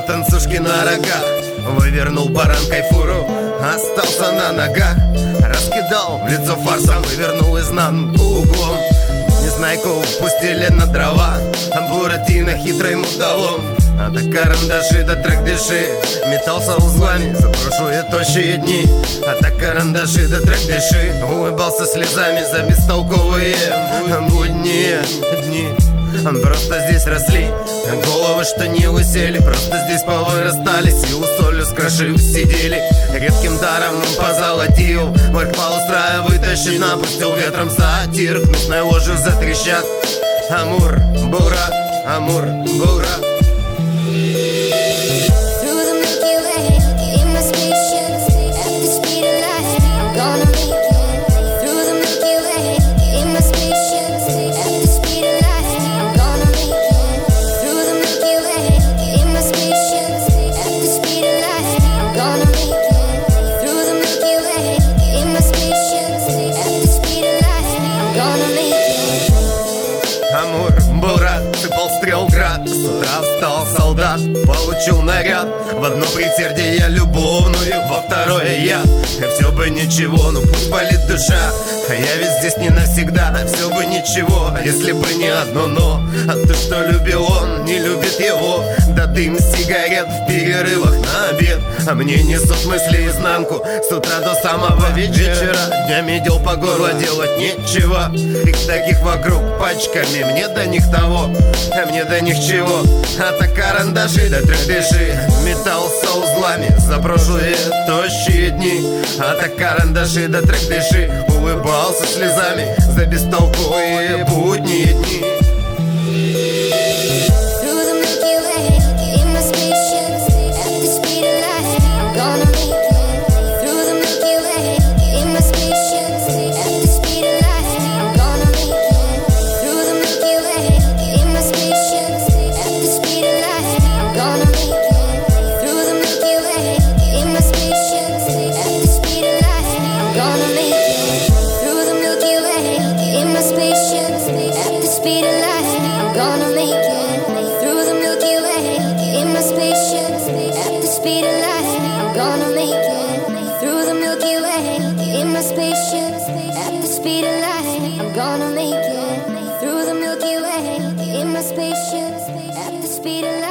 танцушки на рогах. Вывернул баранкой фуру, остался на ногах. Раскидал в лицо фарсом, вывернул изнанку углом. Незнайку пустили на дрова, а Буратино хитрым удалом. А до карандаши, до трек-дыши метался узлами за прошлые тощие дни. А до карандаши, до трек-дыши улыбался слезами за бестолковые будние дни. Просто здесь росли головы, что не усели, просто здесь повырастали, силу солью скрошив сидели. Редким даром он позолотил, мой хвал устраив вытащит, напустил ветром сатир. Гнусной ложью затрещат Амур, Бура, Амур, Бура. Амур, Бура, сыпал стрел град. С утра встал солдат, получил наряд. В одно предсердие я любовную, во второе я. И все бы ничего, ну пусть болит душа. А я ведь здесь не навсегда, все бы ничего, если бы не одно но. А то, что любил он, не любит его. Да дым сигарет в перерывах на обед. А мне несут мысли изнанку с утра до самого вечера. Днями дел по горло, делать нечего. Их таких вокруг пачками, мне до них того, а мне до них чего. А так карандаши, да трек-дыши метался узлами за прошлые тощие дни. А так карандаши, да трек-дыши улыбался слезами за бестолковые будние дни. Gonna make it through the Milky Way in my spaceship at the speed of light.